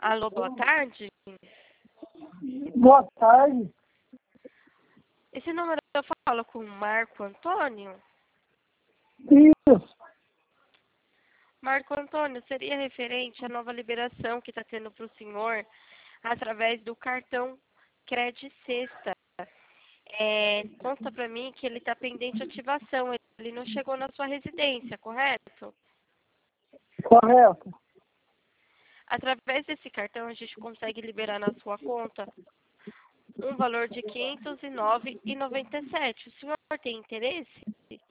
Alô, boa tarde. Boa tarde. Esse número eu falo com o Marco Antônio? Isso. Marco Antônio, seria referente à nova liberação que está tendo para o senhor através do cartão Cred Sexta. Consta para mim que ele está pendente de ativação. Ele não chegou na sua residência, correto? Correto. Através desse cartão, a gente consegue liberar na sua conta um valor de R$ 509,97. O senhor tem interesse?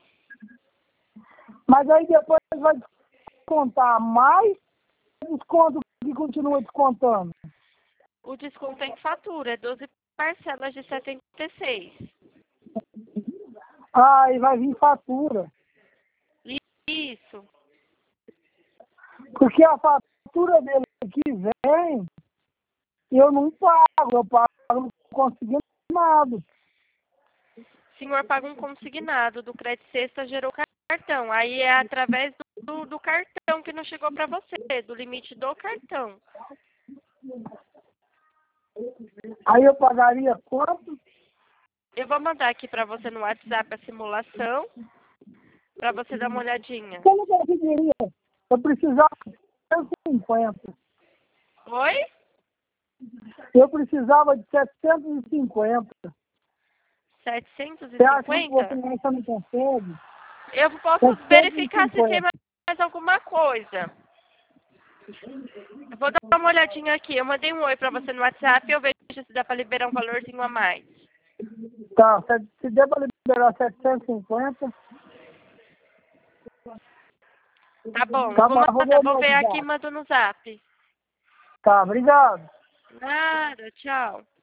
Mas aí depois vai descontar mais desconto que continua descontando. O desconto é em fatura, é 12 parcelas de 76. Ah, e vai vir fatura. Isso. Porque a fatura dele que vem, eu não pago. Eu pago no consignado. O senhor paga um consignado do Crédito Sexta, gerou cartão. Aí é através do cartão que não chegou para você, do limite do cartão. Aí eu pagaria quanto? Eu vou mandar aqui para você no WhatsApp a simulação, para você dar uma olhadinha. Como eu conseguiria? Eu precisava de 150. Oi? Eu precisava de 750. Você acha que você 750? não consegue? Eu posso verificar se tem 750. mais alguma coisa. Eu vou dar uma olhadinha aqui. Eu mandei um oi para você no WhatsApp e eu vejo se dá para liberar um valorzinho a mais. Tá, se der para liberar 750, Tá bom, tá eu vou bom, mandar, vou no ver aqui e WhatsApp. mando no Zap. Tá, obrigado. Nada, tchau.